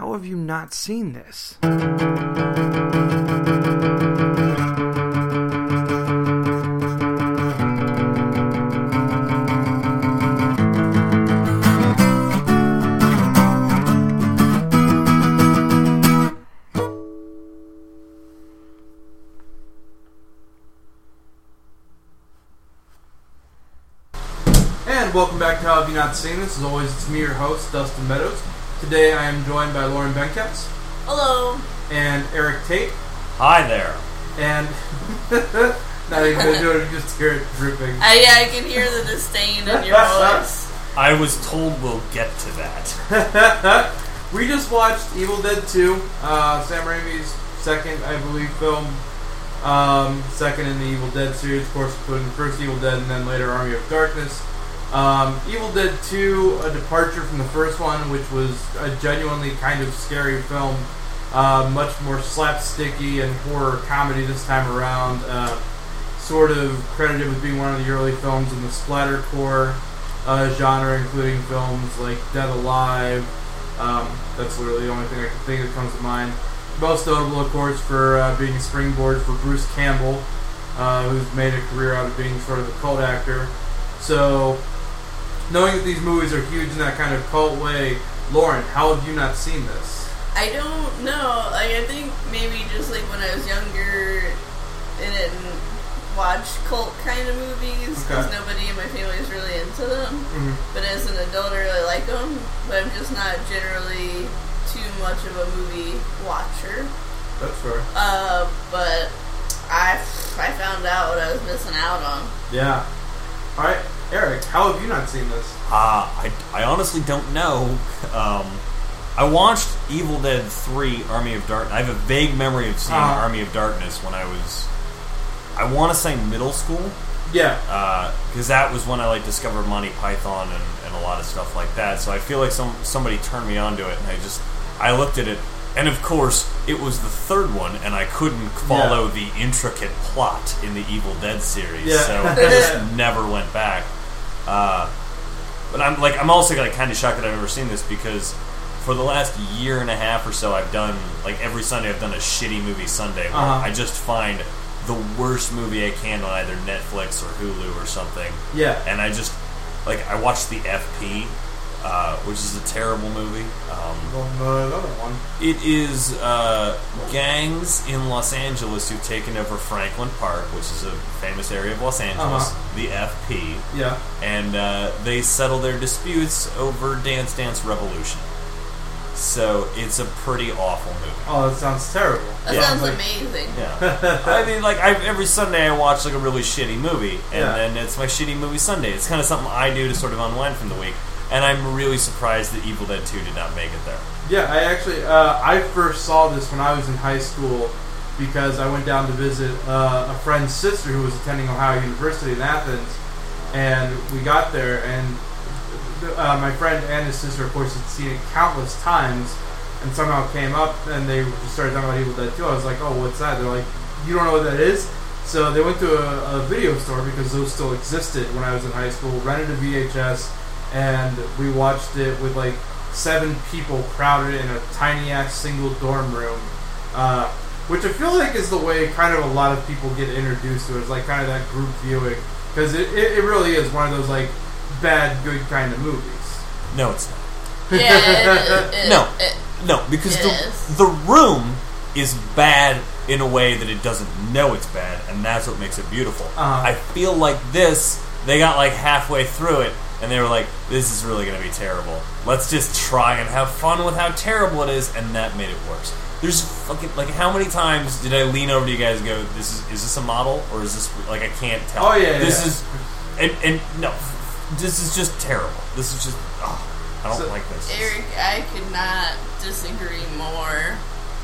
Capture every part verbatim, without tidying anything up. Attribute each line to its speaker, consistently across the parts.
Speaker 1: how have you not seen this?
Speaker 2: Welcome back to How Have You Not Seen This? As always, it's me, your host, Dustin Meadows. Today I am joined by Lauren Benkatz.
Speaker 3: Hello.
Speaker 2: And Eric Tate.
Speaker 4: Hi there.
Speaker 2: And not even going to do it, just hear it dripping.
Speaker 3: Uh, yeah, I can hear the disdain in your voice.
Speaker 4: I was told we'll get to that.
Speaker 2: We just watched Evil Dead two, uh, Sam Raimi's second, I believe, film. Um, second in the Evil Dead series, of course, including the first Evil Dead and then later Army of Darkness. Um, Evil Dead two, a departure from the first one, which was a genuinely kind of scary film. Uh, much more slapsticky and horror comedy this time around. Uh, sort of credited with being one of the early films in the splattercore uh, genre, including films like Dead Alive. Um, that's literally the only thing I can think that comes to mind. Most notable, of course, for uh, being a springboard for Bruce Campbell, uh, who's made a career out of being sort of a cult actor. So, knowing that these movies are huge in that kind of cult way, Lauren, how have you not seen this?
Speaker 3: I don't know. Like, I think maybe just like when I was younger, I didn't watch cult kind of movies because okay. nobody in my family is really into them. Mm-hmm. But as an adult, I really like them. But I'm just not generally too much of a movie watcher.
Speaker 2: That's fair.
Speaker 3: Uh, but I I found out what I was missing out on.
Speaker 2: Yeah. All right. Eric, how have you not seen this?
Speaker 4: Uh, I, I honestly don't know. Um, I watched Evil Dead three, Army of Darkness. I have a vague memory of seeing uh, Army of Darkness when I was, I want to say middle school.
Speaker 2: Yeah.
Speaker 4: Because uh, that was when I like discovered Monty Python and, and a lot of stuff like that. So I feel like some somebody turned me onto it, and I just, I looked at it. And of course, it was the third one, and I couldn't follow yeah. the intricate plot in the Evil Dead series, yeah. so I just never went back. Uh, but I'm like, I'm also like kind of shocked that I've never seen this because for the last year and a half or so, I've done like every Sunday I've done a shitty movie Sunday where uh-huh. I just find the worst movie I can on either Netflix or Hulu or something.
Speaker 2: Yeah,
Speaker 4: and I just like I watched the F P. Uh, which is a terrible movie. Um,
Speaker 2: well, another one.
Speaker 4: It is uh, gangs in Los Angeles who've taken over Franklin Park, which is a famous area of Los Angeles, uh-huh. the F P.
Speaker 2: Yeah.
Speaker 4: And uh, they settle their disputes over Dance Dance Revolution. So it's a pretty awful movie.
Speaker 2: Oh, that sounds terrible.
Speaker 3: That
Speaker 4: yeah.
Speaker 3: sounds
Speaker 2: like,
Speaker 3: amazing.
Speaker 4: Yeah. I mean, like, I, every Sunday I watch, like, a really shitty movie, and
Speaker 2: yeah.
Speaker 4: then it's my shitty movie Sunday. It's kind of something I do to sort of unwind from the week. And I'm really surprised that Evil Dead two did not make it there.
Speaker 2: Yeah, I actually, uh, I first saw this when I was in high school because I went down to visit uh, a friend's sister who was attending Ohio University in Athens, and we got there, and uh, my friend and his sister, of course, had seen it countless times, and somehow came up, and they just started talking about Evil Dead two. I was like, oh, what's that? They're like, you don't know what that is? So they went to a, a video store, because those still existed when I was in high school, rented a V H S, and we watched it with like seven people crowded in a tiny ass single dorm room, uh, which I feel like is the way kind of a lot of people get introduced to it. It's like kind of that group viewing, because it, it, it really is one of those like bad good kind of movies.
Speaker 4: No, it's not.
Speaker 3: Yeah, it, it,
Speaker 4: no,
Speaker 3: it,
Speaker 4: no, because
Speaker 3: it
Speaker 4: the
Speaker 3: is.
Speaker 4: the room is bad in a way that it doesn't know it's bad, and that's what makes it beautiful.
Speaker 2: Uh-huh.
Speaker 4: I feel like this, they got like halfway through it. And they were like, this is really going to be terrible. Let's just try and have fun with how terrible it is, and that made it worse. There's fucking, like, how many times did I lean over to you guys and go, this is is this a model? Or is this, like, I can't tell.
Speaker 2: Oh, yeah,
Speaker 4: This
Speaker 2: yeah.
Speaker 4: is, and, and, no, this is just terrible. This is just, oh, I don't
Speaker 2: so,
Speaker 4: like this.
Speaker 3: Eric, I could not disagree more.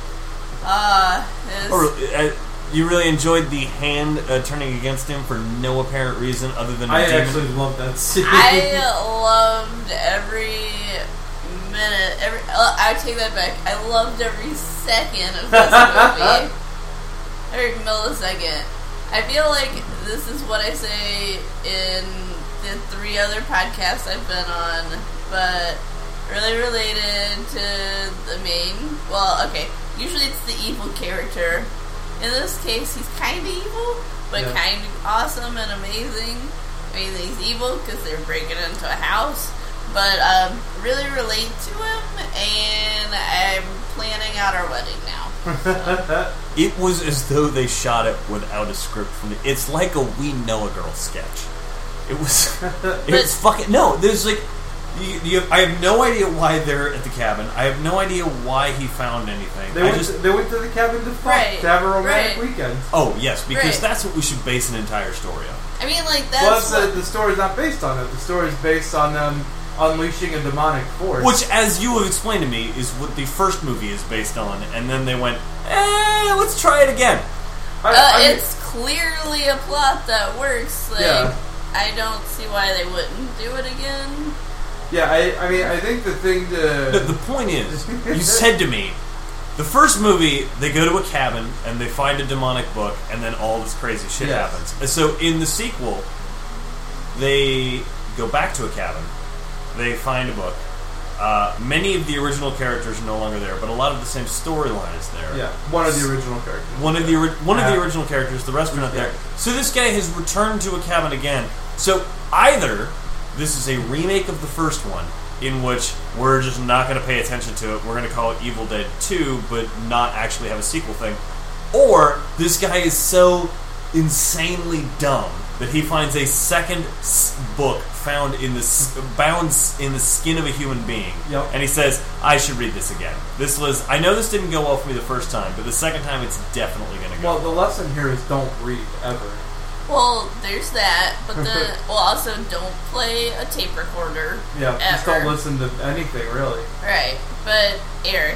Speaker 3: Uh,
Speaker 4: or, uh, you really enjoyed the hand uh, turning against him for no apparent reason other than a
Speaker 2: I
Speaker 4: demon?
Speaker 2: actually loved that scene.
Speaker 3: I loved every minute. Every uh, I take that back. I loved every second of this movie. Every millisecond. I feel like this is what I say in the three other podcasts I've been on, but really related to the main. Well, okay, usually it's the evil character. In this case, he's kind of evil, but yeah. kind of awesome and amazing. I mean, he's evil because they're breaking into a house, but um, really relate to him, and I'm planning out our wedding now. So.
Speaker 4: It was as though they shot it without a script from the... It's like a We Know a Girl sketch. It was... It's fucking... No, there's like... You, you, I have no idea why they're at the cabin. I have no idea why he found anything.
Speaker 2: They,
Speaker 4: I
Speaker 2: went,
Speaker 4: just,
Speaker 2: to, they went to the cabin to fuck,
Speaker 3: right,
Speaker 2: to have a romantic
Speaker 3: right.
Speaker 2: weekend.
Speaker 4: Oh, yes, because
Speaker 3: right.
Speaker 4: that's what we should base an entire story on.
Speaker 3: I mean, like, that's
Speaker 2: Well, that's
Speaker 3: what...
Speaker 2: the, the story's not based on it. The story's based on them unleashing a demonic force.
Speaker 4: Which, as you have explained to me, is what the first movie is based on, and then they went, eh, let's try it again.
Speaker 2: I,
Speaker 3: uh,
Speaker 2: I mean,
Speaker 3: it's clearly a plot that works. Like,
Speaker 2: yeah.
Speaker 3: I don't see why they wouldn't do it again.
Speaker 2: Yeah, I, I mean, I think the thing to...
Speaker 4: The, the point is, you said to me, the first movie, they go to a cabin, and they find a demonic book, and then all this crazy shit
Speaker 2: yes.
Speaker 4: happens. And so, in the sequel, they go back to a cabin, they find a book. Uh, many of the original characters are no longer there, but a lot of the same storyline is there.
Speaker 2: Yeah, one of the original characters.
Speaker 4: One of the ori- one
Speaker 2: yeah.
Speaker 4: of the original characters, the rest are not
Speaker 2: yeah.
Speaker 4: there. So this guy has returned to a cabin again. So either this is a remake of the first one, in which we're just not going to pay attention to it, we're going to call it Evil Dead two, but not actually have a sequel thing, or this guy is so insanely dumb that he finds a second s- book found in the bound in the skin of a human being,
Speaker 2: yep.
Speaker 4: and he says, "I should read this again." This was I know this didn't go well for me the first time, but the second time it's definitely going to go.
Speaker 2: Well, the lesson here is don't read ever.
Speaker 3: Well, there's that, but the well, also don't play a tape recorder.
Speaker 2: Yeah,
Speaker 3: ever.
Speaker 2: just don't listen to anything really.
Speaker 3: Right, but Eric,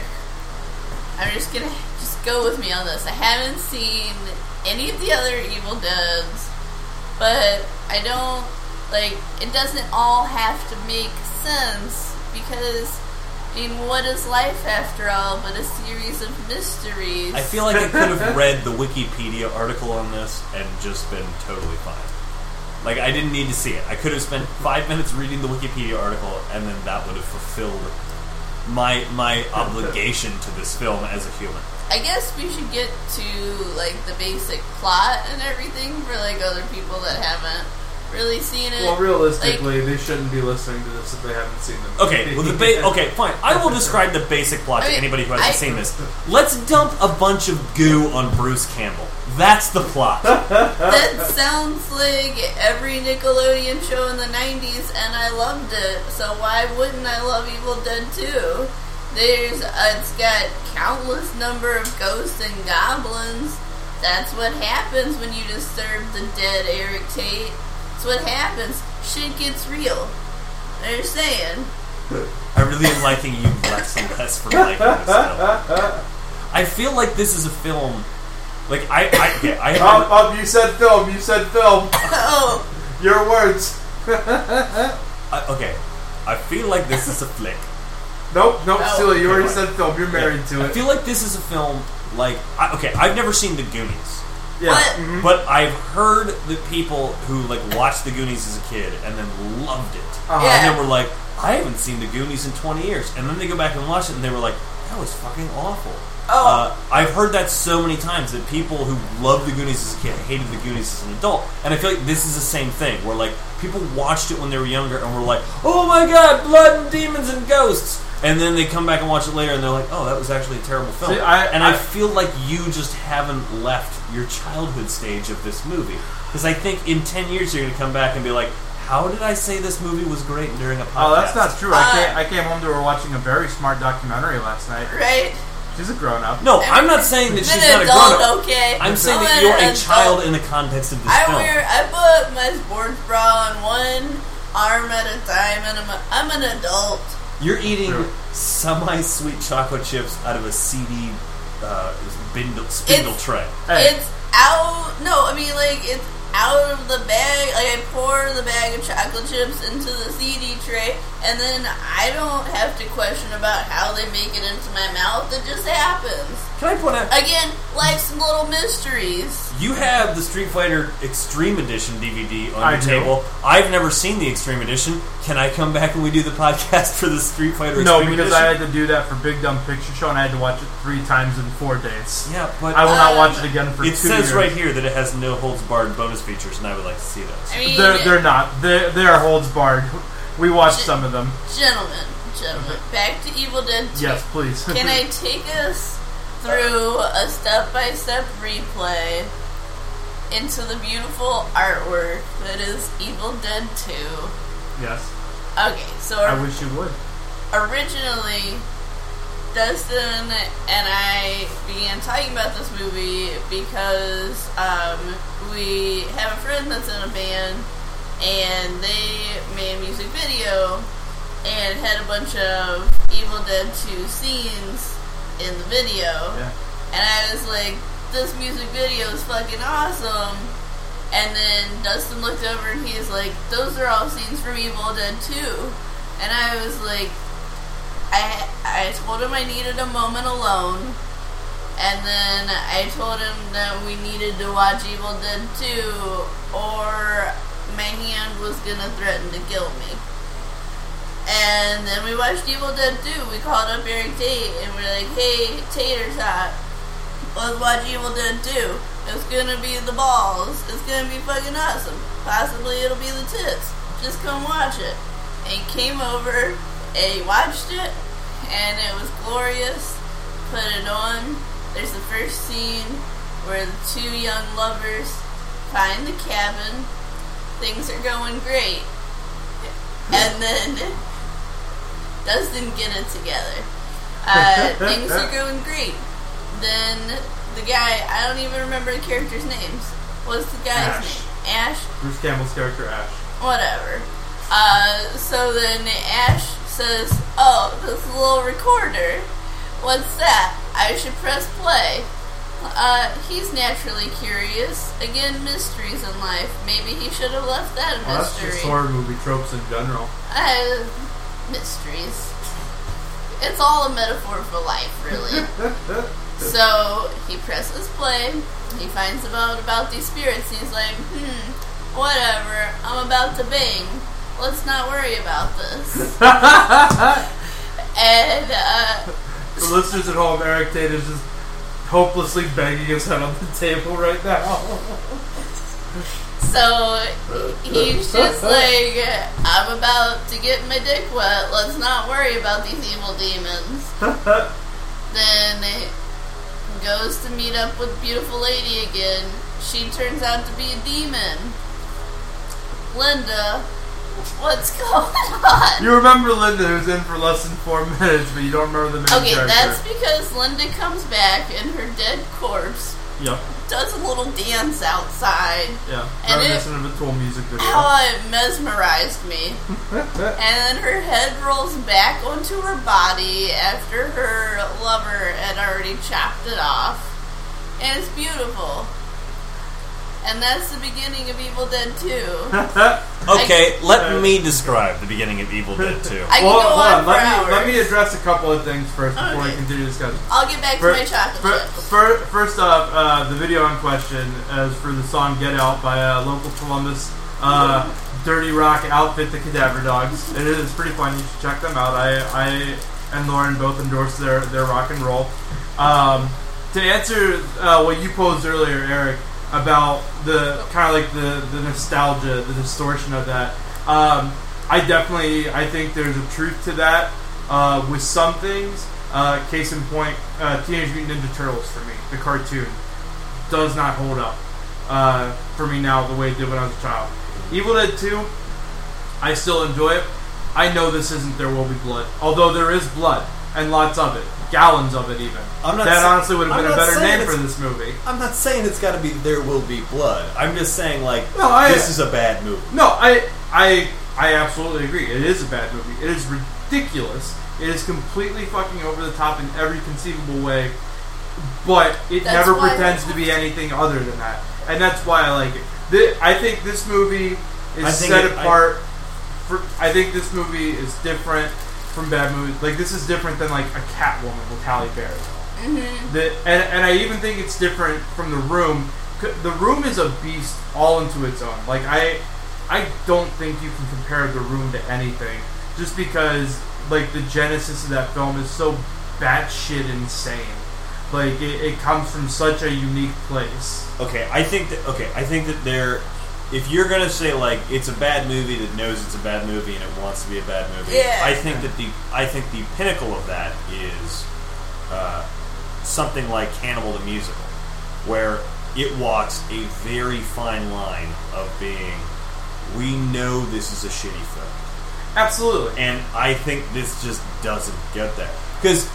Speaker 3: I'm just gonna just go with me on this. I haven't seen any of the other Evil Deads, but I don't like. It doesn't all have to make sense because. I mean, what is life after all but a series of mysteries?
Speaker 4: I feel like I could have read the Wikipedia article on this and just been totally fine. Like, I didn't need to see it. I could have spent five minutes reading the Wikipedia article, and then that would have fulfilled my my obligation to this film as a human.
Speaker 3: I guess we should get to, like, the basic plot and everything for, like, other people that haven't really seen it.
Speaker 2: Well, realistically, like, they shouldn't be listening to this if they haven't seen the movie.
Speaker 4: Okay, well, the ba- okay, fine. I will describe the basic plot
Speaker 3: I
Speaker 4: to
Speaker 3: mean,
Speaker 4: anybody who hasn't
Speaker 3: I,
Speaker 4: seen this. Let's dump a bunch of goo on Bruce Campbell. That's the plot.
Speaker 3: That sounds like every Nickelodeon show in the nineties, and I loved it. So why wouldn't I love Evil Dead two? There's, uh, it's got countless number of ghosts and goblins. That's what happens when you disturb the dead Eric Tate. That's what happens. Shit gets real. They're saying.
Speaker 4: I really am liking you less and less for liking this film. I feel like this is a film. Like I, I, okay, I.
Speaker 2: Oh, oh, you said film. You said film.
Speaker 3: Oh,
Speaker 2: your words.
Speaker 4: I, okay, I feel like this is a flick.
Speaker 2: Nope, nope,
Speaker 3: No.
Speaker 2: Steely, you
Speaker 4: Okay,
Speaker 2: already
Speaker 4: fine.
Speaker 2: said film. You're married
Speaker 4: Yeah.
Speaker 2: to it.
Speaker 4: I feel like this is a film. Like I, okay, I've never seen The Goonies.
Speaker 2: Yeah.
Speaker 3: What?
Speaker 2: Mm-hmm.
Speaker 4: But I've heard that people who like watched The Goonies as a kid and then loved it,
Speaker 2: Uh-huh.
Speaker 3: Yeah.
Speaker 4: and then were like, I haven't seen The Goonies in twenty years, and then they go back and watch it, and they were like, that was fucking awful.
Speaker 3: Oh.
Speaker 4: Uh, I've heard that so many times that people who loved The Goonies as a kid hated The Goonies as an adult, and I feel like this is the same thing, where like people watched it when they were younger and were like, oh my god, blood and demons and ghosts. And then they come back and watch it later, and they're like, "Oh, that was actually a terrible film."
Speaker 2: See, I,
Speaker 4: and I,
Speaker 2: I
Speaker 4: feel like you just haven't left your childhood stage of this movie, because I think in ten years you're going to come back and be like, "How did I say this movie was great during a podcast?"
Speaker 2: Oh, that's not true.
Speaker 3: Uh,
Speaker 2: I came, I came home to her watching a very smart documentary last night.
Speaker 3: right?
Speaker 2: She's a grown up.
Speaker 4: No, I'm not saying that
Speaker 3: I'm
Speaker 4: she's
Speaker 3: an
Speaker 4: not a
Speaker 3: adult,
Speaker 4: grown up.
Speaker 3: okay?
Speaker 4: I'm saying
Speaker 3: I'm
Speaker 4: that
Speaker 3: an
Speaker 4: you're a
Speaker 3: adult.
Speaker 4: child in the context of this
Speaker 3: I
Speaker 4: film.
Speaker 3: wear, I put my sports bra on one arm at a time, and I'm, a, I'm an adult.
Speaker 4: You're eating
Speaker 2: Sure.
Speaker 4: semi-sweet chocolate chips out of a C D uh, spindle, spindle
Speaker 3: It's-
Speaker 4: tray.
Speaker 2: Hey.
Speaker 3: It's out. No, I mean like it's out of the bag. Like I pour the bag of chocolate chips into the C D tray, and then I don't have to question about how they make it into my mouth. It just happens.
Speaker 4: Can I point out
Speaker 3: again, life's little mysteries.
Speaker 4: You have the Street Fighter Extreme Edition D V D on
Speaker 1: I
Speaker 4: your
Speaker 1: do.
Speaker 4: table. I've never seen the Extreme Edition. Can I come back and we do the podcast for the Street Fighter
Speaker 1: No,
Speaker 4: Extreme
Speaker 1: because
Speaker 4: Edition?
Speaker 1: I had to do that for Big Dumb Picture Show, and I had to watch it three times in four days.
Speaker 4: Yeah, but
Speaker 1: I will not
Speaker 3: Um,
Speaker 1: watch it again for
Speaker 4: it
Speaker 1: two
Speaker 4: says
Speaker 1: years.
Speaker 4: right here that it has no holds barred bonus features, and I would like to see those.
Speaker 3: I mean,
Speaker 1: They're, they're not. They're, they are holds barred. We watched some of them.
Speaker 3: gentlemen, gentlemen, back to Evil Dead two.
Speaker 1: Yes, please.
Speaker 3: Can I take us through a step-by-step replay into the beautiful artwork that is Evil Dead two?
Speaker 1: Yes.
Speaker 3: Okay, so
Speaker 1: I wish you would.
Speaker 3: originally, Dustin and I began talking about this movie because um, we have a friend that's in a band, and they made a music video and had a bunch of Evil Dead two scenes in the video.
Speaker 1: Yeah.
Speaker 3: And I was like, this music video is fucking awesome. And then Dustin looked over and he's like, those are all scenes from Evil Dead two. And I was like, I I told him I needed a moment alone. And then I told him that we needed to watch Evil Dead two or my hand was gonna threaten to kill me. And then we watched Evil Dead two. We called up Eric Tate and we're like, hey, Tater Tot, let's watch Evil Dead two. It's gonna be the balls. It's gonna be fucking awesome. Possibly it'll be the tits. Just come watch it. And he came over and he watched it and it was glorious. Put it on. There's the first scene where the two young lovers find the cabin. Things are going great. And then Dustin get it together. Uh, things are going great. Then the guy, I don't even remember the characters' names. What's the guy's
Speaker 1: Ash.
Speaker 3: name? Ash?
Speaker 2: Bruce Campbell's character, Ash.
Speaker 3: Whatever. Uh, so then Ash says, oh, this little recorder. What's that? I should press play. Uh, he's naturally curious. Again, mysteries in life. Maybe he should have left that a
Speaker 2: Well, that's
Speaker 3: mystery.
Speaker 2: just horror movie tropes in general.
Speaker 3: Uh, mysteries. It's all a metaphor for life, really. So, he presses play. He finds out about these spirits. He's like, hmm, whatever. I'm about to bang. Let's not worry about this. And, uh...
Speaker 2: For listeners at home, Eric Tate is just hopelessly banging his head on the table right now.
Speaker 3: So, he's just like, I'm about to get my dick wet. Let's not worry about these evil demons. Then he goes to meet up with beautiful lady again. She turns out to be a demon. Linda, what's going on?
Speaker 2: You remember Linda, who's in for less than four minutes, but you don't remember the main
Speaker 3: Okay,
Speaker 2: character.
Speaker 3: that's because Linda comes back and her dead corpse
Speaker 2: Yep.
Speaker 3: does a little dance outside.
Speaker 2: Yeah.
Speaker 3: And
Speaker 2: Reminiscent of a Tool music video.
Speaker 3: How it mesmerized me. And then her head rolls back onto her body after her lover had already chopped it off. And it's beautiful. And that's the beginning of Evil Dead two.
Speaker 4: Okay,
Speaker 3: I,
Speaker 4: let
Speaker 2: uh,
Speaker 4: me describe the beginning of Evil Dead two.
Speaker 3: I can
Speaker 2: well,
Speaker 3: go
Speaker 2: hold
Speaker 3: on,
Speaker 2: on.
Speaker 3: for
Speaker 2: Let
Speaker 3: hours.
Speaker 2: me, let me address a couple of things first before
Speaker 3: Okay.
Speaker 2: we continue discussing.
Speaker 3: I'll get back to my chocolate
Speaker 2: fir-
Speaker 3: chips.
Speaker 2: fir- first off, uh, the video in question is for the song Get Out by uh, local Columbus uh, Dirty Rock outfit, the Cadaver Dogs. It is pretty fun. You should check them out. I, I and Lauren both endorse their, their rock and roll. Um, to answer uh, what you posed earlier, Eric, about the kind of like the, the nostalgia, the distortion of that. Um, I definitely, I think there's a truth to that uh, with some things. Uh, case in point, uh, Teenage Mutant Ninja Turtles for me, the cartoon, does not hold up uh, for me now the way it did when I was a child. Evil Dead two, I still enjoy it. I know this isn't There Will Be Blood, although there is blood, and lots of it. Gallons of it, even.
Speaker 5: I'm not
Speaker 2: that
Speaker 5: sa-
Speaker 2: honestly would have
Speaker 5: I'm
Speaker 2: been a
Speaker 5: not
Speaker 2: better
Speaker 5: saying
Speaker 2: name for
Speaker 5: it's-
Speaker 2: this movie.
Speaker 5: I'm not saying it's got to be There Will Be Blood. I'm just saying, like,
Speaker 2: No, I-
Speaker 5: this is a bad movie.
Speaker 2: No, I, I, I absolutely agree. It is a bad movie. It is ridiculous. It is completely fucking over the top in every conceivable way, but it
Speaker 3: That's
Speaker 2: never
Speaker 3: why-
Speaker 2: pretends to be anything other than that, and that's why I like it. The, I think this movie
Speaker 5: I
Speaker 2: is
Speaker 5: think
Speaker 2: set
Speaker 5: it- I-
Speaker 2: apart for, I think this movie is different from bad movies. Like, this is different than, like, a Catwoman with Halle Berry.
Speaker 3: Mm-hmm.
Speaker 2: The, and, and I even think it's different from The Room. The Room is a beast all into its own. Like, I I don't think you can compare The Room to anything. Just because, like, the genesis of that film is so batshit insane. Like, it, it comes from such a unique place.
Speaker 4: Okay, I think that, okay, I think that there... If you're gonna say like it's a bad movie that knows it's a bad movie and it wants to be a bad movie,
Speaker 3: yeah.
Speaker 4: I think that the I think the pinnacle of that is uh, something like Cannibal the Musical, where it walks a very fine line of being, we know this is a shitty film,
Speaker 2: absolutely,
Speaker 4: and I think this just doesn't get that because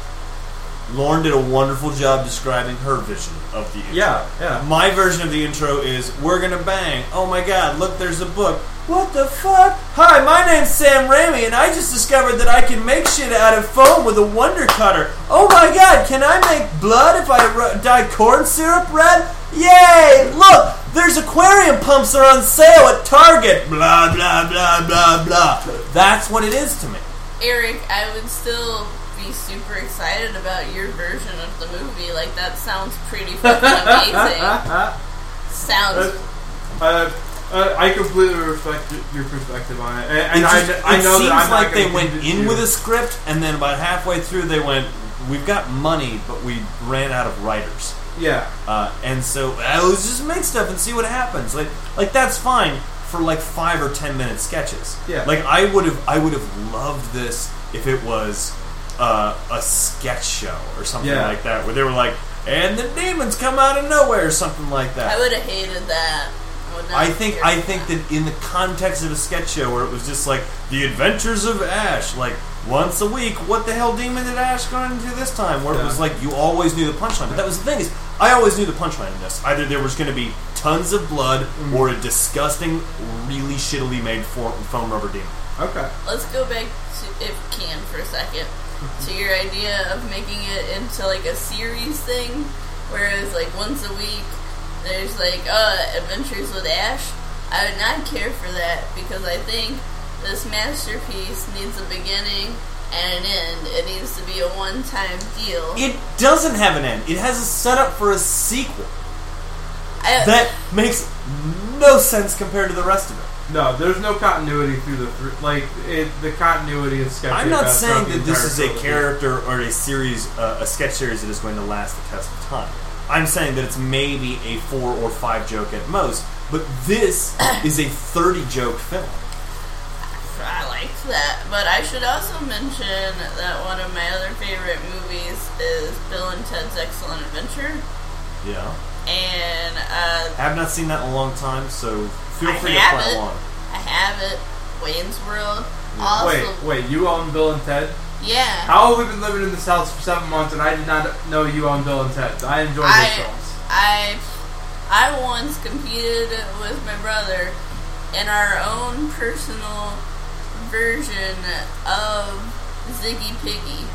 Speaker 4: Lauren did a wonderful job describing her vision of the intro.
Speaker 2: Yeah, yeah.
Speaker 4: My version of the intro is, we're gonna bang. Oh my god, look, there's a book. What the fuck? Hi, my name's Sam Raimi, and I just discovered that I can make shit out of foam with a Wonder Cutter. Oh my god, can I make blood if I r- dye corn syrup red? Yay! Look, there's aquarium pumps are on sale at Target. Blah, blah, blah, blah, blah. That's what it is to me.
Speaker 3: Eric, I would still... be super excited about your version of the movie. Like, that sounds pretty fucking amazing. Sounds...
Speaker 2: Uh, uh, I completely respect your perspective on it. And, and
Speaker 4: it just,
Speaker 2: I, I know
Speaker 4: it seems
Speaker 2: that I'm
Speaker 4: like
Speaker 2: not
Speaker 4: they
Speaker 2: gonna
Speaker 4: went
Speaker 2: convince
Speaker 4: in
Speaker 2: you.
Speaker 4: with a script, and then about halfway through they went, we've got money, but we ran out of writers.
Speaker 2: Yeah.
Speaker 4: Uh, and so, uh, let's just make stuff and see what happens. Like, like that's fine for like five or ten minute sketches.
Speaker 2: Yeah.
Speaker 4: Like, I would have, I would have loved this if it was... Uh, a sketch show or something
Speaker 2: yeah.
Speaker 4: like that, where they were like, and the demons come out of nowhere or something like that.
Speaker 3: I would have hated that. I, would not
Speaker 4: I think I think
Speaker 3: that.
Speaker 4: that in the context of a sketch show where it was just like the adventures of Ash, like once a week, what the hell demon did Ash go into this time? Where yeah. it was like you always knew the punchline. But that was the thing is, I always knew the punchline in this. Either there was going to be tons of blood mm. or a disgusting, really shittily made foam rubber demon.
Speaker 2: Okay.
Speaker 3: Let's go back to, if we can, for a second. To your idea of making it into like a series thing, whereas like once a week there's like uh Adventures with Ash. I would not care for that because I think this masterpiece needs a beginning and an end. It needs to be a one-time deal.
Speaker 4: It doesn't have an end. It has a setup for a sequel
Speaker 3: I,
Speaker 4: that makes no sense compared to the rest of it.
Speaker 2: No, there's no continuity through the th- like it, the continuity is sketchy.
Speaker 4: I'm not
Speaker 2: about
Speaker 4: saying
Speaker 2: throughout the
Speaker 4: that this is a
Speaker 2: trilogy.
Speaker 4: character or a series, uh, a sketch series that is going to last the test of time. I'm saying that it's maybe a four or five joke at most, but this is a thirty joke film.
Speaker 3: I liked that, but I should also mention that one of my other favorite movies is Bill and Ted's Excellent Adventure.
Speaker 4: Yeah.
Speaker 3: And uh,
Speaker 4: I have not seen that in a long time, so feel
Speaker 3: I
Speaker 4: free to
Speaker 3: have
Speaker 4: play
Speaker 3: it.
Speaker 4: along.
Speaker 3: I have it. Wayne's World.
Speaker 4: Yeah.
Speaker 3: Also,
Speaker 2: Wait, wait, you own Bill and Ted?
Speaker 3: Yeah.
Speaker 2: How have we been living in this house for seven months and I did not know you own Bill and Ted? I enjoy those
Speaker 3: I,
Speaker 2: films.
Speaker 3: I, I once competed with my brother in our own personal version of Ziggy Piggy.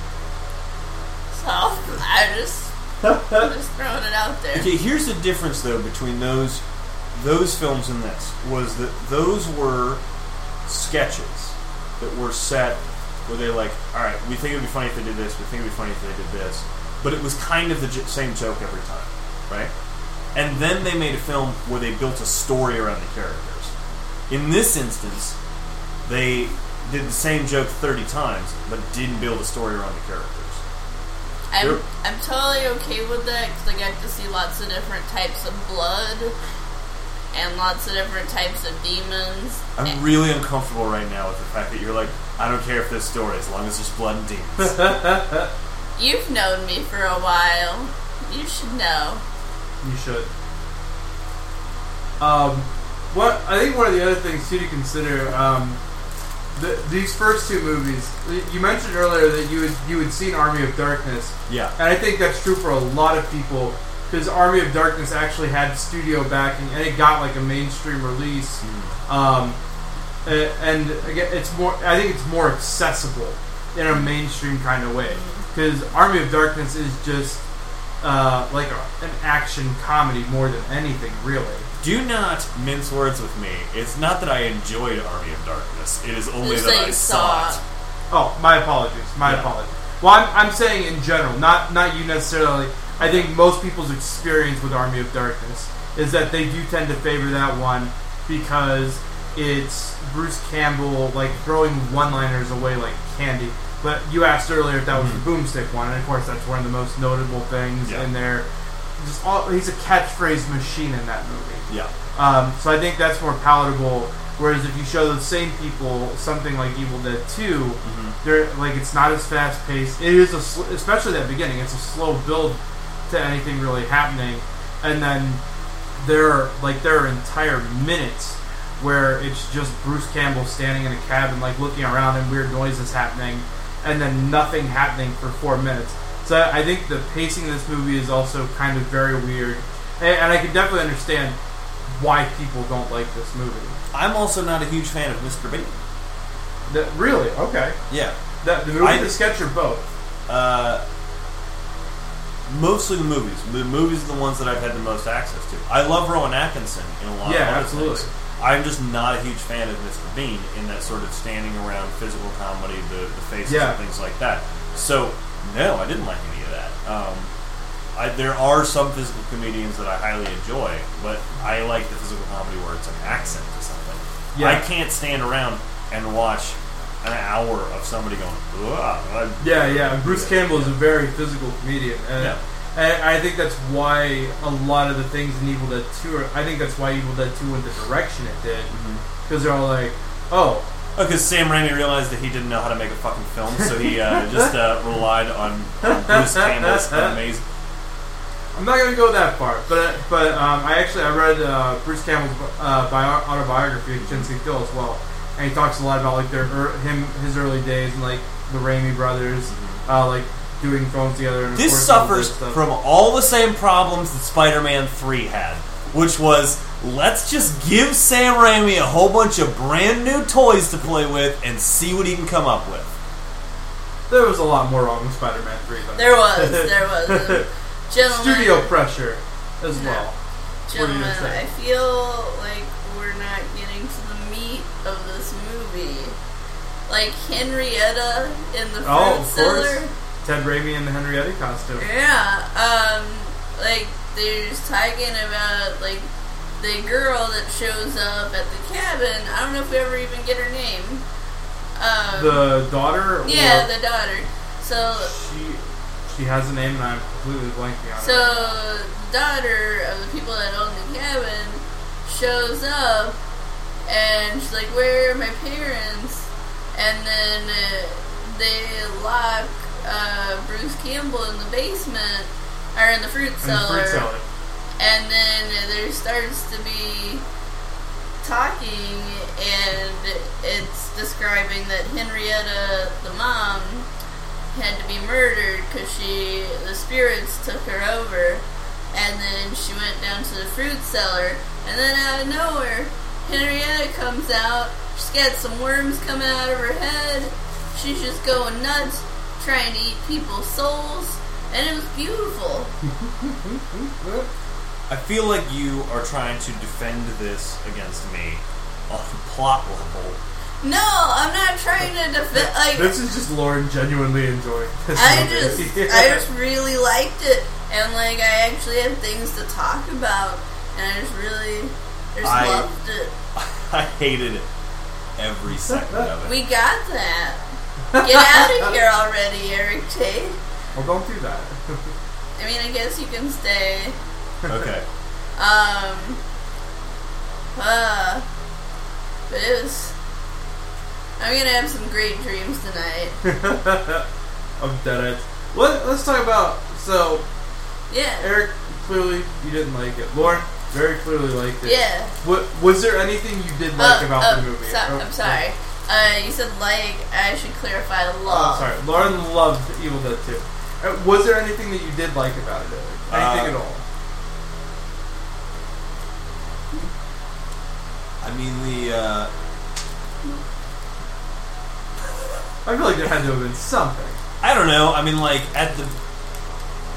Speaker 3: So I just, I'm just throwing it out there.
Speaker 4: Okay, here's the difference though between those those films and this was that those were sketches that were set where they're like, all right, we think it would be funny if they did this, we think it would be funny if they did this, but it was kind of the j- same joke every time, right? And then they made a film where they built a story around the characters. In this instance, they did the same joke thirty times, but didn't build a story around the characters.
Speaker 3: I'm,
Speaker 4: They're-
Speaker 3: I'm totally okay with that because I got to see lots of different types of blood and lots of different types of demons.
Speaker 4: I'm
Speaker 3: and
Speaker 4: really uncomfortable right now with the fact that you're like, I don't care if there's story as long as there's blood and demons.
Speaker 3: You've known me for a while. You should know.
Speaker 2: You should. Um, what I think one of the other things too to consider, um, the, these first two movies. You mentioned earlier that you had you had seen Army of Darkness.
Speaker 4: Yeah.
Speaker 2: And I think that's true for a lot of people because Army of Darkness actually had studio backing and it got like a mainstream release. Mm. Um, and again, it's more. I think it's more accessible in a mainstream kind of way because Army of Darkness is just uh, like a, an action comedy more than anything, really.
Speaker 4: Do not mince words with me. It's not that I enjoyed Army of Darkness. It is only
Speaker 3: Just
Speaker 4: that
Speaker 3: that
Speaker 4: I
Speaker 3: you
Speaker 4: saw
Speaker 3: saw
Speaker 4: it.
Speaker 2: Oh, my apologies. My
Speaker 4: Yeah.
Speaker 2: apologies. Well, I'm, I'm saying in general, not not you necessarily. I think most people's experience with Army of Darkness is that they do tend to favor that one because it's Bruce Campbell like throwing one-liners away like candy. But you asked earlier if that was
Speaker 4: Mm-hmm.
Speaker 2: the boomstick one, and of course that's one of the most notable things
Speaker 4: Yeah.
Speaker 2: in there. Just all, he's a catchphrase machine in that movie.
Speaker 4: Yeah.
Speaker 2: Um, so I think that's more palatable. Whereas if you show the same people something like Evil Dead two,
Speaker 4: Mm-hmm.
Speaker 2: they're like it's not as fast paced. It is a sl- especially that beginning. It's a slow build to anything really happening, and then there are like there are entire minutes where it's just Bruce Campbell standing in a cabin, like looking around and weird noises happening, and then nothing happening for four minutes. So I think the pacing of this movie is also kind of very weird, and, and I can definitely understand why people don't like this movie.
Speaker 4: I'm also not a huge fan of Mister Bean.
Speaker 2: The, really? Okay.
Speaker 4: Yeah.
Speaker 2: The, the movie,
Speaker 4: I-
Speaker 2: the sketch, or both?
Speaker 4: Uh, mostly the movies. The movies are the ones that I've had the most access to. I love Rowan Atkinson in a lot
Speaker 2: Yeah,
Speaker 4: of other
Speaker 2: absolutely.
Speaker 4: things. I'm just not a huge fan of Mister Bean in that sort of standing around physical comedy, the, the faces
Speaker 2: Yeah.
Speaker 4: and things like that. So, no, I didn't like any of that. Um, I, there are some physical comedians that I highly enjoy, but I like the physical comedy where it's an accent to something.
Speaker 2: Yeah.
Speaker 4: I can't stand around and watch an hour of somebody going, "Ugh."
Speaker 2: Yeah, yeah. Bruce Campbell is a very physical comedian, and,
Speaker 4: Yeah.
Speaker 2: and I think that's why a lot of the things in Evil Dead two are. I think that's why Evil Dead two went the direction it did, because they're all like, oh,
Speaker 4: Because Sam Raimi realized that he didn't know how to make a fucking film, so he uh, just uh, relied on, on Bruce Campbell's amazing.
Speaker 2: I'm not gonna go that far, but but um, I actually I read uh, Bruce Campbell's uh, bio- autobiography, Chinsky Kill, as well, and he talks a lot about like their er, him his early days and like the Raimi brothers, uh, like doing films together. And of
Speaker 4: This
Speaker 2: course, all
Speaker 4: suffers
Speaker 2: stuff.
Speaker 4: from all the same problems that Spider-Man three had, which was, let's just give Sam Raimi a whole bunch of brand new toys to play with and see what he can come up with.
Speaker 2: There was a lot more wrong with Spider-Man three though.
Speaker 3: There was, there was. Gentlemen,
Speaker 2: Studio pressure as well.
Speaker 3: Gentlemen,
Speaker 2: What do you say?
Speaker 3: I feel like we're not getting to the meat of this movie. Like Henrietta in the fruit
Speaker 2: Oh, of
Speaker 3: cellar.
Speaker 2: course. Ted Raimi in the Henrietta costume.
Speaker 3: Yeah, um, like there's talking about like the girl that shows up at the cabin. I don't know if we ever even get her name. Um,
Speaker 2: The daughter?
Speaker 3: yeah,
Speaker 2: or
Speaker 3: the daughter. So,
Speaker 2: she she has a name and I'm completely blanking on it.
Speaker 3: so the daughter of the people that own the cabin shows up, and she's like, "Where are my parents?" And then uh, they lock uh, Bruce Campbell in the basement or in the fruit
Speaker 2: In the
Speaker 3: cellar.
Speaker 2: fruit cellar.
Speaker 3: And then there starts to be talking, and it's describing that Henrietta, the mom, had to be murdered because she, the spirits took her over, and then she went down to the fruit cellar, and then out of nowhere, Henrietta comes out. She's got some worms coming out of her head. She's just going nuts, trying to eat people's souls, and it was beautiful.
Speaker 4: I feel like you are trying to defend this against me on a plot level.
Speaker 3: No, I'm not trying to defend. Like,
Speaker 2: This is just Lauren genuinely enjoying this
Speaker 3: I
Speaker 2: movie.
Speaker 3: just, I just really liked it, and like, I actually had things to talk about, and I just really, I just
Speaker 4: I-
Speaker 3: loved it.
Speaker 4: I hated it every second of it.
Speaker 3: We got that. Get out of here already, Eric Tate.
Speaker 2: Well, don't do that.
Speaker 3: I mean, I guess you can stay.
Speaker 4: Okay.
Speaker 3: Um, uh, but it was. I'm gonna have some great dreams tonight.
Speaker 2: Of Deadites. Let, let's talk about. So,
Speaker 3: Yeah.
Speaker 2: Eric, clearly you didn't like it. Lauren, very clearly liked it.
Speaker 3: Yeah.
Speaker 2: What, was there anything you did like
Speaker 3: Oh,
Speaker 2: about
Speaker 3: oh,
Speaker 2: the movie?
Speaker 3: so-
Speaker 2: Oh,
Speaker 3: I'm sorry. Uh, you said like. I should clarify
Speaker 2: Oh,
Speaker 3: love.
Speaker 2: sorry. Lauren loved Evil Dead two. Uh, was there anything that you did like about it, Eric? Anything
Speaker 4: Uh,
Speaker 2: at all?
Speaker 5: I mean, the, uh,
Speaker 2: I feel like there had to have been something.
Speaker 4: I don't know. I mean, like at the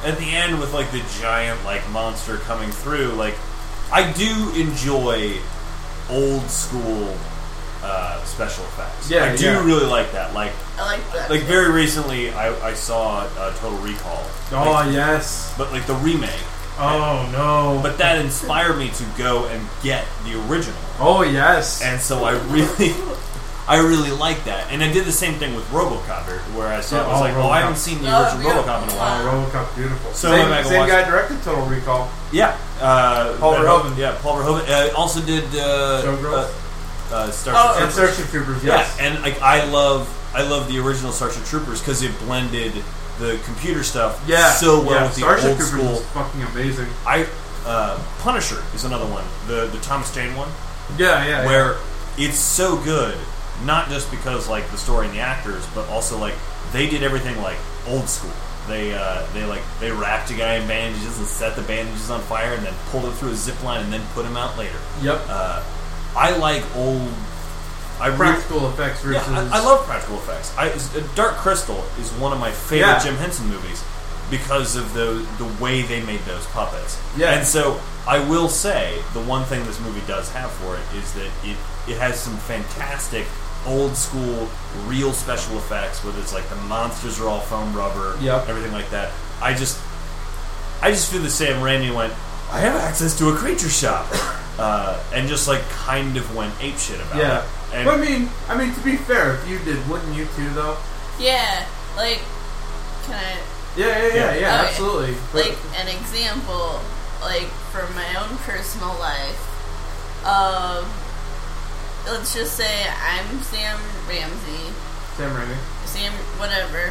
Speaker 4: at the end with like the giant like monster coming through, like I do enjoy old school uh, special effects.
Speaker 2: Yeah,
Speaker 4: I do
Speaker 2: yeah.
Speaker 4: really like that. Like
Speaker 3: I like that.
Speaker 4: like
Speaker 3: too.
Speaker 4: very recently, I, I saw uh, Total Recall.
Speaker 2: Oh
Speaker 4: Like,
Speaker 2: yes.
Speaker 4: but like the remake.
Speaker 2: Oh no.
Speaker 4: But that inspired me to go and get the original.
Speaker 2: Oh yes.
Speaker 4: And so I really, I really like that. And I did the same thing with RoboCop, where I saw
Speaker 2: Yeah,
Speaker 4: it, I was
Speaker 2: oh,
Speaker 4: like, oh, I
Speaker 2: RoboCop.
Speaker 4: haven't seen the
Speaker 3: Oh,
Speaker 4: original
Speaker 3: yeah.
Speaker 4: RoboCop in a while.
Speaker 2: Oh, RoboCop, beautiful.
Speaker 4: So
Speaker 2: same
Speaker 4: I'm gonna
Speaker 2: same
Speaker 4: watch-
Speaker 2: guy directed Total Recall.
Speaker 4: Yeah, uh,
Speaker 2: Paul
Speaker 4: Ben
Speaker 2: Verhoeven.
Speaker 4: Yeah, Paul Verhoeven. Uh, also did uh,
Speaker 2: Showgirls?
Speaker 4: uh, uh, Starship
Speaker 3: Oh,
Speaker 2: And
Speaker 4: Troopers.
Speaker 2: Starship Troopers. Yes.
Speaker 4: Yeah, and like I love, I love the original Starship Troopers because it blended the computer stuff
Speaker 2: Yeah.
Speaker 4: so well
Speaker 2: yeah.
Speaker 4: with the
Speaker 2: Starship
Speaker 4: old
Speaker 2: Troopers
Speaker 4: school.
Speaker 2: is fucking amazing.
Speaker 4: I uh, Punisher is another one, the the Thomas Jane one.
Speaker 2: Yeah, yeah.
Speaker 4: Where it's so good, not just because like the story and the actors, but also like they did everything like old school. They uh, they like they wrapped a guy in bandages and set the bandages on fire and then pulled him through a zip line and then put him out later.
Speaker 2: Yep.
Speaker 4: Uh, I like old. I re-
Speaker 2: Practical effects versus.
Speaker 4: yeah, I, I love practical effects. I, Dark Crystal is one of my favorite
Speaker 2: Yeah.
Speaker 4: Jim Henson movies because of the the way they made those puppets.
Speaker 2: Yeah.
Speaker 4: And so I will say the one thing this movie does have for it is that it it has some fantastic old school real special effects, whether it's like the monsters are all foam rubber,
Speaker 2: Yep.
Speaker 4: everything like that. I just I just feel the same. Randy went, I have access to a creature shop, uh, and just like kind of went apeshit about
Speaker 2: Yeah.
Speaker 4: it. And
Speaker 2: But I mean, I mean to be fair, if you did, wouldn't you too though?
Speaker 3: Yeah, like, can I,
Speaker 2: Yeah, yeah, yeah, yeah,
Speaker 3: Yeah. Okay.
Speaker 2: absolutely. But-
Speaker 3: like, an example, like, from my own personal life, um, let's just say I'm Sam Ramsey,
Speaker 2: Sam Raimi.
Speaker 3: Sam, whatever,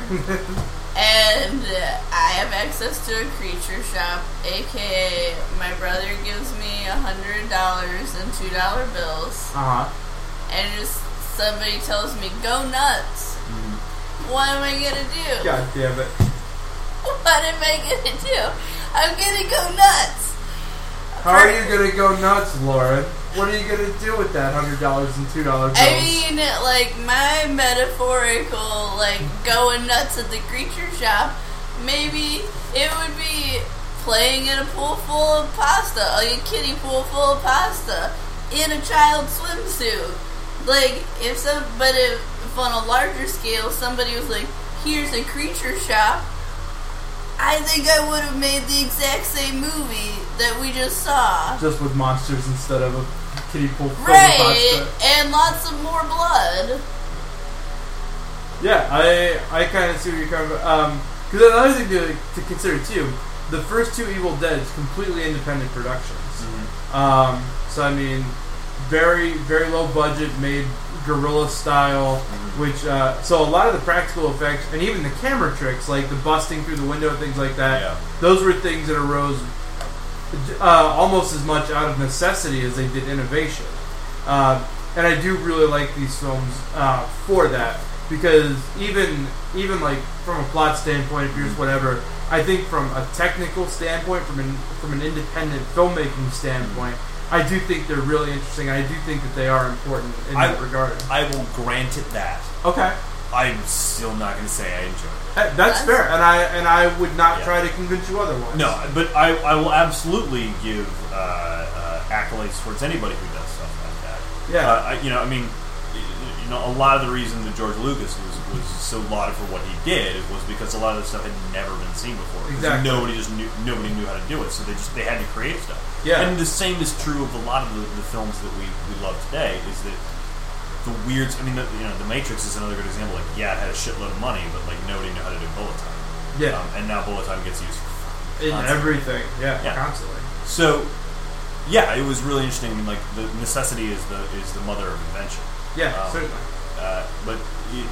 Speaker 3: and uh, I have access to a creature shop, aka my brother gives me a hundred dollars in two dollar bills,
Speaker 2: Uh huh.
Speaker 3: and just somebody tells me, go nuts. What am I gonna do?
Speaker 2: God damn it.
Speaker 3: What am I gonna do? I'm gonna go nuts.
Speaker 2: How are you gonna go nuts, Lauren? What are you gonna do with that hundred dollars and two dollar bills?
Speaker 3: I mean, like, my metaphorical, like, going nuts at the creature shop, maybe it would be playing in a pool full of pasta, like a kiddie pool full of pasta, in a child's swimsuit. Like, if some, but if, if on a larger scale, somebody was like, here's a creature shop, I think I would have made the exact same movie that we just saw.
Speaker 2: Just with monsters instead of a kiddie pool full
Speaker 3: Right,
Speaker 2: of pasta.
Speaker 3: and lots of more blood.
Speaker 2: Yeah, I I kind of see what you're coming from. Because another thing to, to consider too, the first two Evil Dead is completely independent productions.
Speaker 4: Mm-hmm.
Speaker 2: Um, so I mean, very very low budget, made guerrilla style,
Speaker 4: Mm-hmm.
Speaker 2: which uh, so a lot of the practical effects and even the camera tricks, like the busting through the window and things like that,
Speaker 4: Yeah.
Speaker 2: those were things that arose uh, almost as much out of necessity as they did innovation. Uh, and I do really like these films uh, for that, because even even like from a plot standpoint, if you're just whatever, I think from a technical standpoint, from an from an independent filmmaking standpoint, I do think they're really interesting. I do think that they are important in
Speaker 4: I-
Speaker 2: that regard.
Speaker 4: I will grant it that.
Speaker 2: Okay,
Speaker 4: I'm still not going to say I enjoy it.
Speaker 2: Uh, that's fair, and I and I would not
Speaker 4: Yeah.
Speaker 2: try to convince you otherwise.
Speaker 4: No, but I, I will absolutely give uh, uh, accolades towards anybody who does stuff like that.
Speaker 2: Yeah.
Speaker 4: Uh, I, you know, I mean, you know, a lot of the reason that George Lucas was, was so lauded for what he did was because a lot of the stuff had never been seen before. 'Cause
Speaker 2: Exactly.
Speaker 4: Nobody just knew, nobody knew how to do it, so they just they had to create stuff.
Speaker 2: Yeah.
Speaker 4: And the same is true of a lot of the, the films that we, we love today. Is that the weird? I mean, the, you know, The Matrix is another good example. Like, yeah, it had a shitload of money, but like nobody knew how to do bullet time.
Speaker 2: Yeah,
Speaker 4: Um, and now bullet time gets used
Speaker 2: in
Speaker 4: constantly.
Speaker 2: everything. Yeah,
Speaker 4: Yeah.
Speaker 2: constantly.
Speaker 4: So, yeah, it was really interesting. I mean, like the necessity is the is the mother of invention.
Speaker 2: Yeah,
Speaker 4: Um,
Speaker 2: certainly.
Speaker 4: Uh, but it,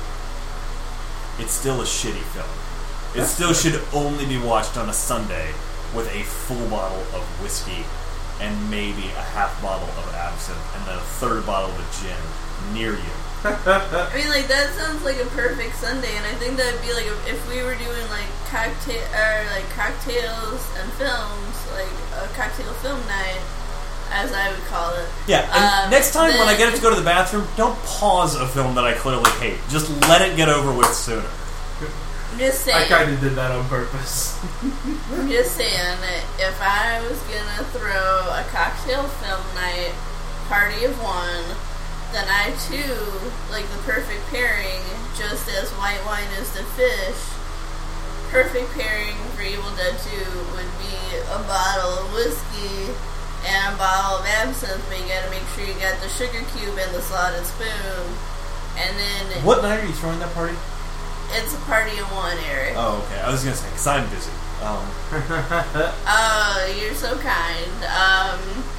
Speaker 4: it's still a shitty film. It still should only be watched on a Sunday with a full bottle of whiskey and maybe a half bottle of absinthe and then a third bottle of gin near you.
Speaker 3: I mean, like, that sounds like a perfect Sunday, and I think that'd be like if, if we were doing like cocktail or like cocktails and films, like a cocktail film night, as I would call it.
Speaker 4: Yeah, and
Speaker 3: Um,
Speaker 4: next time when I
Speaker 3: then-
Speaker 4: get up to go to the bathroom, don't pause a film that I clearly hate. Just let it get over with sooner.
Speaker 3: I'm just
Speaker 2: I
Speaker 3: saying.
Speaker 2: kind of did that on purpose.
Speaker 3: I'm just saying that if I was gonna throw a cocktail film night party of one, then I too, like the perfect pairing, just as white wine is to fish, perfect pairing for Evil Dead two would be a bottle of whiskey and a bottle of absinthe, but you gotta make sure you got the sugar cube and the slotted spoon. And then...
Speaker 5: What night are you throwing that party?
Speaker 3: It's a party of one, Eric.
Speaker 5: Oh, okay. I was gonna say, because I'm busy. Um.
Speaker 3: Oh, you're so kind. Um,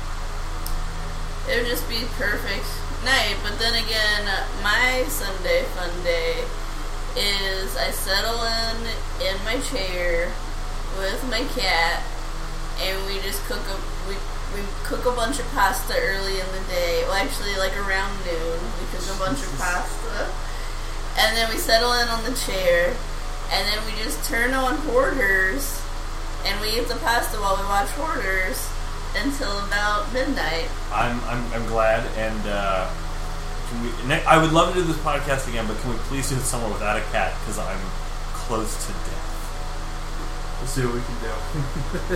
Speaker 3: it would just be perfect night, but then again, my Sunday fun day is I settle in in my chair with my cat, and we just cook a we we cook a bunch of pasta early in the day. Well, actually, like around noon, we cook a bunch of pasta, and then we settle in on the chair, and then we just turn on Hoarders, and we eat the pasta while we watch Hoarders until about midnight.
Speaker 4: I'm I'm, I'm glad, and uh, can we? Ne- I would love to do this podcast again, but can we please do it somewhere without a cat? Because I'm close to death.
Speaker 2: We'll see what we can do.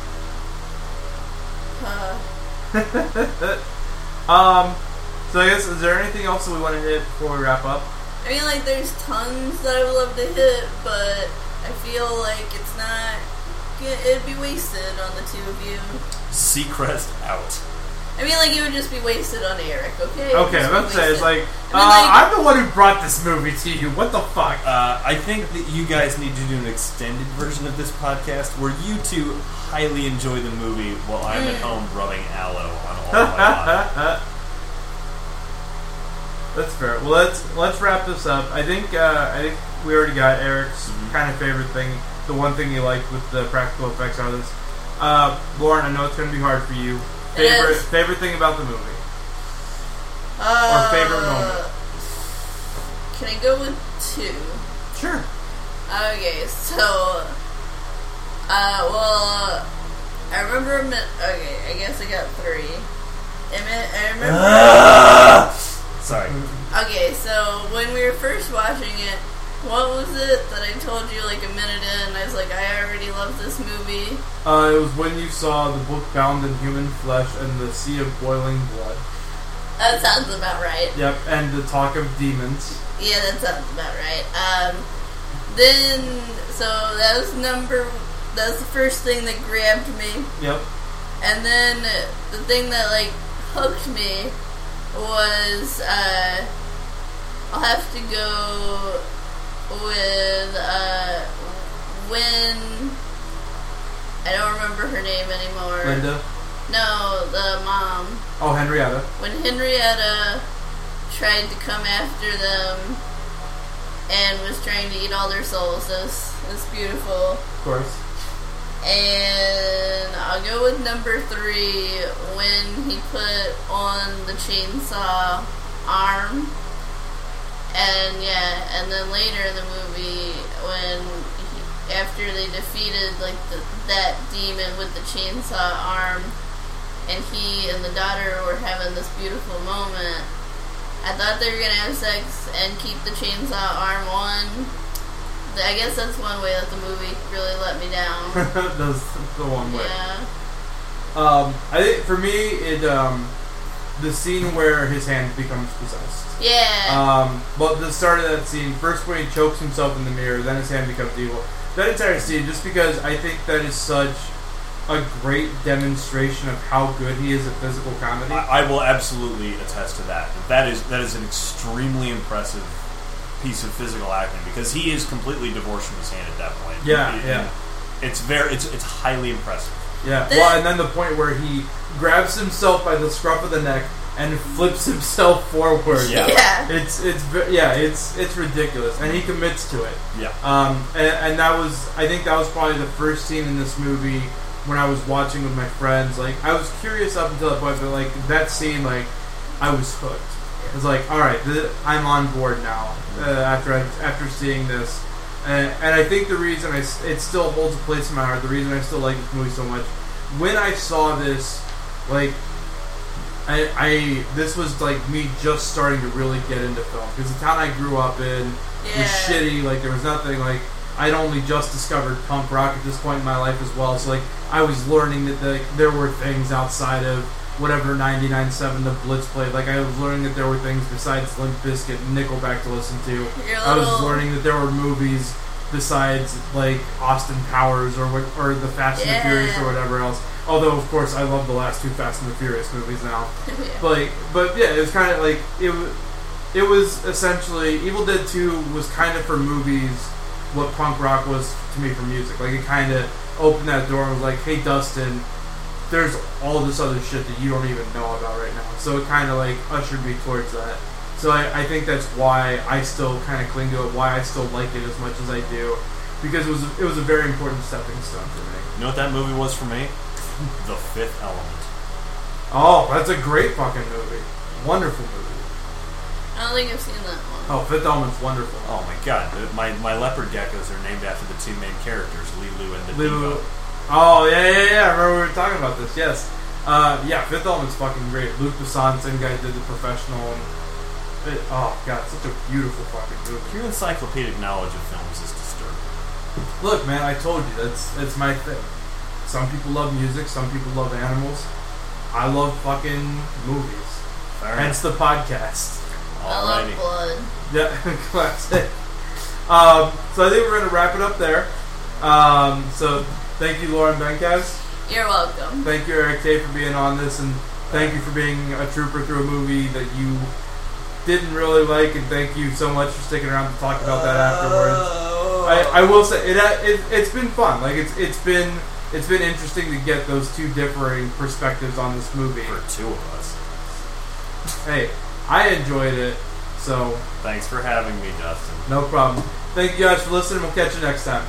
Speaker 3: uh,
Speaker 2: um. So I guess, is there anything else that we want to hit before we wrap up?
Speaker 3: I mean, like, there's tons that I would love to hit, but I feel like it's not. It'd be wasted on the two of you.
Speaker 4: Seacrest out.
Speaker 3: I mean, like, it would just be wasted on Eric, okay?
Speaker 2: Okay, I'm about to say, it's like, uh,
Speaker 3: like,
Speaker 2: I'm the one who brought this movie to you. What the fuck?
Speaker 5: Uh, I think that you guys need to do an extended version of this podcast where you two highly enjoy the movie while I'm
Speaker 3: Mm.
Speaker 5: at home rubbing aloe on all my body.
Speaker 2: That's fair. Well, let's let's wrap this up. I think uh, I think we already got Eric's
Speaker 5: Mhm.
Speaker 2: kind of favorite thing, the one thing he liked with the practical effects out of this. Uh, Lauren, I know it's going to be hard for you. Favorite
Speaker 3: It is.
Speaker 2: favorite thing about the movie,
Speaker 3: Uh,
Speaker 2: or favorite moment?
Speaker 3: Can I go with two?
Speaker 2: Sure.
Speaker 3: Okay, so, uh, well, I remember, a mi- okay, I guess I got three. I, mean, I remember,
Speaker 5: Ah! Sorry.
Speaker 3: okay, so when we were first watching it, what was it that I told you like a minute in? I was like, I already love this movie.
Speaker 2: Uh, it was when you saw the book bound in human flesh and the sea of boiling blood.
Speaker 3: That sounds about right.
Speaker 2: Yep, and the talk of demons.
Speaker 3: Yeah, that sounds about right. Um, then, so that was number, that was the first thing that grabbed me.
Speaker 2: Yep.
Speaker 3: And then the thing that, like, hooked me was, uh, I'll have to go with, uh, when, I don't remember her name anymore.
Speaker 2: Linda.
Speaker 3: No, the mom.
Speaker 2: Oh, Henrietta.
Speaker 3: When Henrietta tried to come after them and was trying to eat all their souls, that's, that's beautiful.
Speaker 2: Of course.
Speaker 3: And I'll go with number three, when he put on the chainsaw arm. And yeah, and then later in the movie, when he, after they defeated like the, that demon with the chainsaw arm, and he and the daughter were having this beautiful moment, I thought they were gonna have sex and keep the chainsaw arm on. I guess that's one way that the movie really let me down.
Speaker 2: That's the one way.
Speaker 3: Yeah.
Speaker 2: Um, I think for me, it um, the scene where his hand becomes possessed.
Speaker 3: Yeah.
Speaker 2: Um, but the start of that scene, first when he chokes himself in the mirror, then his hand becomes evil. That entire scene, just because I think that is such a great demonstration of how good he is at physical comedy.
Speaker 4: I, I will absolutely attest to that. That is that is an extremely impressive piece of physical acting, because he is completely divorced from his hand at that point.
Speaker 2: Yeah,
Speaker 4: It-
Speaker 2: yeah.
Speaker 4: It's very it's it's highly impressive.
Speaker 2: Yeah, well, and then the point where he grabs himself by the scruff of the neck and flips himself forward.
Speaker 4: Yeah.
Speaker 3: Yeah.
Speaker 2: It's it's ve- yeah, it's it's ridiculous, and he commits to it.
Speaker 4: Yeah.
Speaker 2: Um, and, and that was, I think that was probably the first scene in this movie when I was watching with my friends. Like, I was curious up until that point, but like that scene, like I was hooked. It was like, all right, th- I'm on board now uh, after I, after seeing this. And, and I think the reason I, s- it still holds a place in my heart, the reason I still like this movie so much, when I saw this, like, I, I this was like me just starting to really get into film, because the town I grew up in
Speaker 3: Yeah.
Speaker 2: was shitty. Like, there was nothing. Like, I'd only just discovered punk rock at this point in my life as well. So like I was learning that the, there were things outside of whatever ninety-nine point seven the Blitz played. Like I was learning that there were things besides Limp Bizkit and Nickelback to listen to.
Speaker 3: You're
Speaker 2: I was
Speaker 3: little-
Speaker 2: learning that there were movies besides like Austin Powers or what, or the Fast and the Furious or whatever else. Although of course I love the last two Fast and the Furious movies now.
Speaker 3: Yeah.
Speaker 2: But like, but yeah, it was kind of like it. wa- It was essentially Evil Dead two was kind of for movies what punk rock was to me for music. Like it kind of opened that door and was like, hey Dustin, there's all this other shit that you don't even know about right now. So it kind of like ushered me towards that. So I, I think that's why I still kind of cling to it, why I still like it as much as I do, because it was it was a very important stepping stone for me.
Speaker 4: You know what that movie was for me? The Fifth Element.
Speaker 2: Oh, that's a great fucking movie. Wonderful movie.
Speaker 3: I don't think I've seen that one.
Speaker 2: Oh, Fifth Element's wonderful.
Speaker 4: Oh my god, the- my, my leopard geckos are named after the two main characters, Lilu and
Speaker 2: Lulu.
Speaker 4: Nadingo.
Speaker 2: Oh, yeah, yeah, yeah. I remember we were talking about this, yes. Uh, yeah, Fifth Element's fucking great. Luke Besson, same guy who did The Professional. And it, oh, God, such a beautiful fucking movie.
Speaker 4: Your encyclopedic knowledge of films is disturbing.
Speaker 2: Look, man, I told you, that's, that's my thing. Some people love music, some people love animals. I love fucking movies.
Speaker 4: Fair
Speaker 2: Hence the podcast.
Speaker 3: I love
Speaker 4: Alrighty.
Speaker 3: blood.
Speaker 2: Yeah, classic. Um, so I think we're going to wrap it up there. Um, so thank you, Lauren Benkes.
Speaker 3: You're welcome.
Speaker 2: Thank you, Eric Tay, for being on this, and thank you for being a trooper through a movie that you didn't really like, and thank you so much for sticking around to talk about that afterwards. I, I will say it, it it's been fun. Like it's it's been it's been interesting to get those two differing perspectives on this movie.
Speaker 4: For two of us.
Speaker 2: Hey, I enjoyed it, so
Speaker 4: Thanks for having me, Dustin.
Speaker 2: no problem. Thank you guys for listening. We'll catch you next time.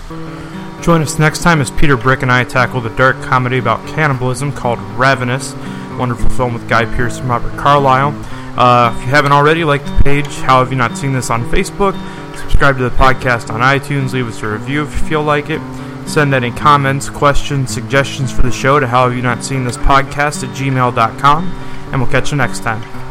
Speaker 6: Join us next time as Peter Brick and I tackle the dark comedy about cannibalism called Ravenous. Wonderful film with Guy Pearce and Robert Carlyle. Uh, if you haven't already, like the page. How have you not seen this on Facebook? Subscribe to the podcast on iTunes. Leave us a review if you feel like it. Send any comments, questions, suggestions for the show to how have you not seen this podcast at gmail dot com. And we'll catch you next time.